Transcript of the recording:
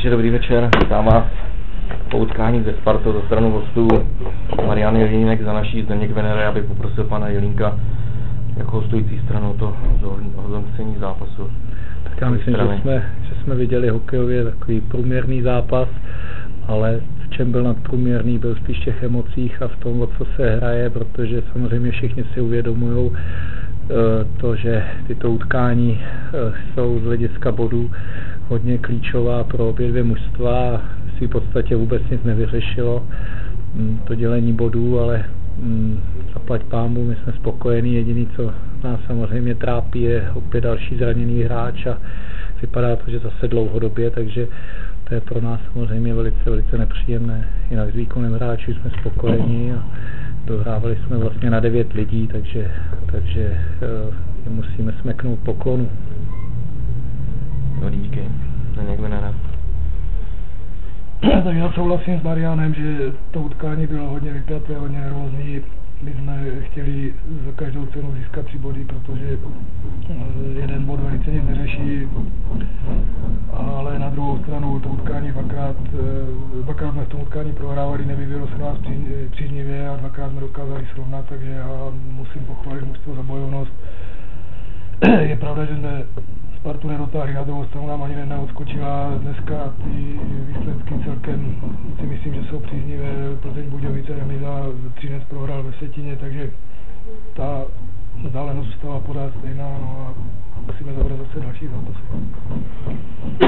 Takže dobrý večer, vítám vás po utkání ze Spartou za stranu hostů. Marian Jelínek za naší Zdeněk Venere, aby poprosil pana Jelínka jako hostující stranu to zhodnocení zápasu. Tak já myslím, že jsme viděli hokejově takový průměrný zápas, ale v čem byl nadprůměrný, byl spíš v těch emocích a v tom, o co se hraje, protože samozřejmě všichni si uvědomují to, že tyto utkání jsou z hlediska bodů hodně klíčová pro obě dvě mužstva. Si v podstatě vůbec nic nevyřešilo to dělení bodů, ale zaplať pánbůh, my jsme spokojení. Jediný, co nás samozřejmě trápí, je opět další zraněný hráč a vypadá to, že zase dlouhodobě, takže to je pro nás samozřejmě velice nepříjemné. Jinak s výkonem hráčů jsme spokojení a dohrávali jsme vlastně na 9 lidí, takže musíme smeknout poklonu. No díky, Zdeněk Venera. Tak já souhlasím s Marianem, že to utkání bylo hodně vypjaté, hodně nervózní. My jsme chtěli za každou cenu získat 3 body, protože jeden bod velice nic neřeší, ale na druhou stranu to utkání dvakrát jsme v tom utkání prohrávali, nevyvíjelo se nás příznivě a dvakrát jsme dokázali srovnat, takže já musím pochválit mužstvo za bojovnost. Je pravda, že jsme Spartu nedotáhli, na druhou stranu nám ani neodskočila. Dneska ty výsledky celkem si myslím, že jsou příznivé. Plzeň Budějovice Remíza, Třinec prohrál ve Vsetíně, takže ta vzdálenost zůstala pořád stejná, no a musíme zabrat zase další zápasy.